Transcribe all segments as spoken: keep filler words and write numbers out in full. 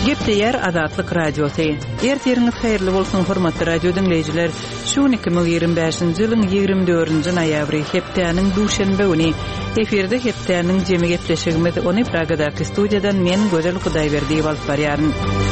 Gepteyer Azatlyk Radiosu. Erteriňiz haýyrly bolsun hormatly radio dinleýijiler. Şu iki ming ýigirme beşinji ýylyň ýigirme dördünji noýabry hepdeniň duşanbe güni eferde hepdeniň jemi gepleşigimiz ony Pragadaky studiýadan men Gözel Hudaýberdi bolup barýaryn.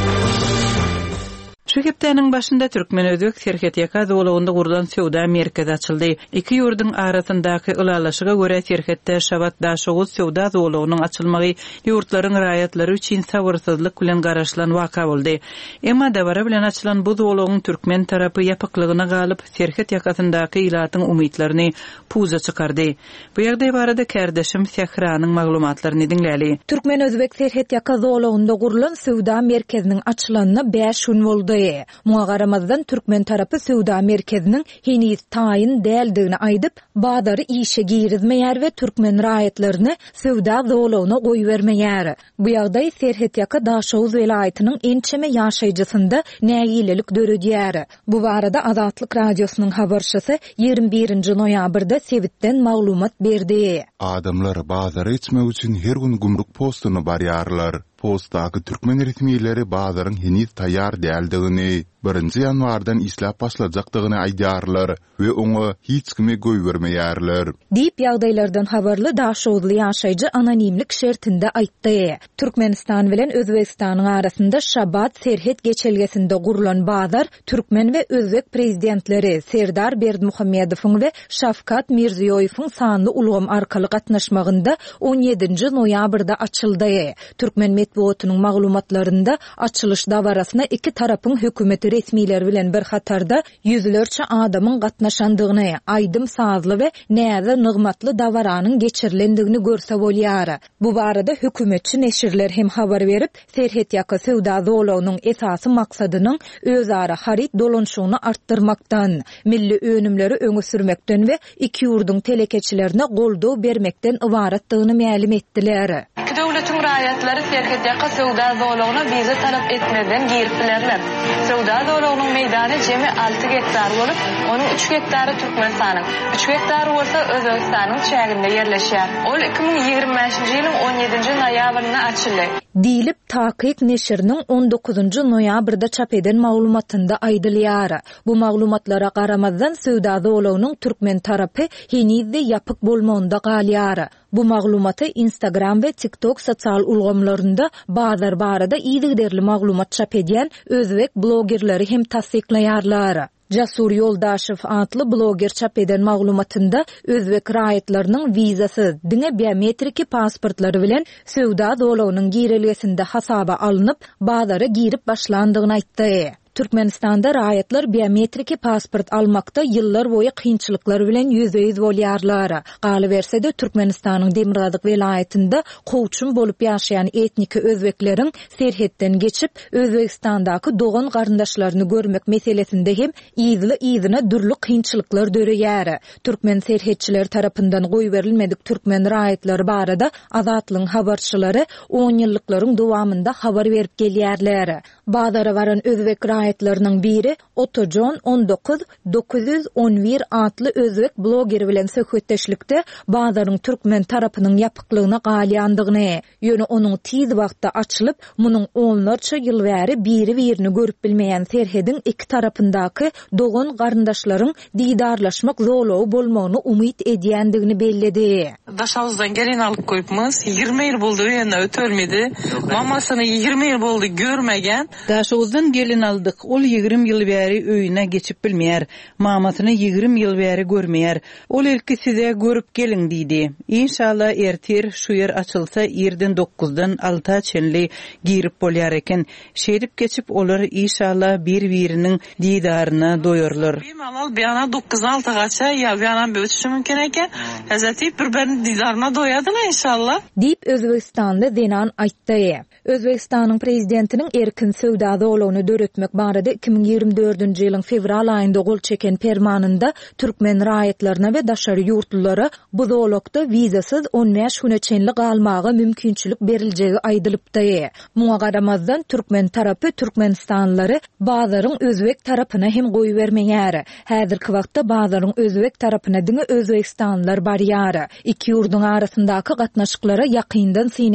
Şu hepdeniň başynda Türkmen özek Serhet Yaka dowlugynda gurulan sowda merkezi açyldy. Iki ýurdun arasyndaky ulalaşyga görä Serhetde Şabat daşoğuz sowda dowlugynyň açylmagy ýurtlaryň raýatlary üçin sabyrsyzlyk bilen garaşylan waka boldy. Emma dabara bilen açylan bu dowlugyň Türkmen tarapy ýapyklygyna galyp Serhet Yakasyndaky ilatyň umytlaryny puza çykardy. Bu ýagdaý barada kardeşim Sehranyň maglumatlaryny dinläli. Türkmen özbek Serhet Yaka dowlugynda gurulan sowda merkeziniň açylanyna beş gün boldy. Muňa garamazdan Türkmen tarapy sowda merkeziniň heniz taýyn däldigini aýdyp, badary işe girizmeýär we Türkmen raýatlaryny sowda dowlugyna goýbermeýär. Bu ýagdaý Serhet Yaka Daşoğuz welaýatynyň ençeme ýaşaýjysynda näýilelik döredýär. Bu barada Azatlyk radiosynyň habarçysy ýigirme birinji noýabrda Sewitden maglumat berdi. Adamlar bazary içmek üçin her gün gumruk postuny barýarlar. Postdaky Türkmen resmiýetleri bazaryň heniz taýýar däldigini, birinji ýanwardan islap başlajakdygyny aýdýarlar we oňa hiç kime goýbermeýärler. Diýip ýagdaýlardan habarly Daşoğuzly ýaşaýjy anonimlik şertinde aýtdy. Türkmenistan bilen Özbekistanyň arasynda Şabat Serhet geçelgesinde gurulan bazar Türkmen we Özbek prezidentleri Serdar Berdimuhammedowyň we Şafkat Mirziýoýewiň sanly ulgam arkaly gatnaşmagynda on ýedinji noýabrda açyldy. Türkmen metbuatynyň maglumatlarynda açylyş dawarasyna iki tarapyň hökümeti resmiýetleri bilen bir hatarda ýüzlerçe adamyň gatnaşandygyny, aýdym sazly we näze nygmatly dawaranyň geçirilendigini görse bolýar. Bu barada hökümetçi neşirler hem habar berip, Serhet Yaka sowda dowlugynyň esasy maksadynyň özara harit dolanşygyny artdyrmakdan, milli önümleri öňe sürmekden we iki ýurduň telekeçilerine goldaw bermekden ibaratdygyny ma'lum etdiler. Dowlatyň raýatlary Serhet Yaka sowda dowlugyna viza talap etmeden giripdiler. Sowda dowlugynyň meýdany jemi alty gektar bolup, onuň üç gektary Türkmenistanyň, üç gektary bolsa Özbekistanyň çäginde ýerleşýär. Ol iki ming ýigirme beşinji ýylyň on ýedinji noýabryna açyldy. Diýilip Takyk neşiriniň on dokuzunji noýabrda çap eden maglumatynda aýdylýar. Bu maglumatlara garamazdan sowda dowlugynyň Türkmen tarapy henizde ýapyk bolmagynda galýar. Bu maglumaty Instagram we TikTok sosial ulgamlarynda bazar barada ýygyderli maglumat çap edýän özbek blogerleri hem tasdiklaýarlar. Jasur Yoldaşew atly bloger çap eden maglumatynda özbek raýatlarynyň vizasy, diňe biometriki pasportlary bilen sowda dowlugynyň girilgesinde hasaba alınıp, bazara girip başlandygyny aýtdy. Türkmenistanda raýatlar biometriki pasport almakda ýyllar boýy kynçylyklar bilen ýüzüýüz bolýarlar. Galy bersede Türkmenistanyň Demirgazyk welaýatynda gowçun bolup ýaşaýan etniki özbekleriň Serhetden geçip Özbekistandaky dogan garyndaşlaryny görmek meselesinde hem ýyzly ýyzyna dürli kynçylyklar döreýär. Türkmen serhetçiler tarapyndan goýberilmedik Türkmen raýatlary barada Azatlyň habarçylary on ýyllyklaryň dowamında habar berip gelýärler. Bazara baran özbek raýatlarynyň biri Otojon on dokuz dokuz yüz on bir atly özbek blogeri bilen söhbetdeşlikde bazaryň Türkmen tarapynyň ýapyklygyna galýandygyny, ýöne onuň tiz wagtda açylyp, munyň onlarça ýyl bäri biri-birini görüp bilmeýän Serhediň iki tarapyndaky dogan garyndaşlaryň diýdarlaşmak zowlagy bolmagyny umyt edýändigini belledi. Daşoğuzdan gelin alıp koyupmuz. ýigirme ýyl boldy, ýene ötölmedi. Mamasyny ýigirme ýyl boldy görmegen. Daşoğuzdan gelin aldyk. Ol ýigirme ýyl bäri öýüne geçip bilmeýär. Mamasyny ýigirme ýyl bäri görmeýär. Ol ilki size görüp gelin diýdi. İnşallah ertir şu yer açylsa ýerden dokuzdan alta çenli girip bolýar eken. Şerip geçip olar inşallah bir-biriniň diýdaryna doýarlar. Bemalal beýana dokuz alty gaça ýa beýana ötüşü mümkin eken. Häzeti bir-biriniň diýdaryna doýadylar inşallah. Diýip Özbekistanda denan aýtdy. Özbekistanyň prezidentiniň erkin sowda dowlugyny döretmek barada iki ming ýigirme dördünji ýylyň fevral aýynda gol çeken permanynda Türkmen raýatlaryna we daşary ýurtlulara bu dowlukda vizasyz on beş güne çenli galmagy mümkinçilik beriljegi aýdylypdy. Muňa garamazdan Türkmen tarapy Türkmenistanlary bazaryň özbek tarapyna hem goýbermeýär. Häzirki wagtda bazaryň özbek tarapyna diňe Özbekistanlılar barýar. Iki ýurduň arasyndaky gatnaşyklara ýakyndan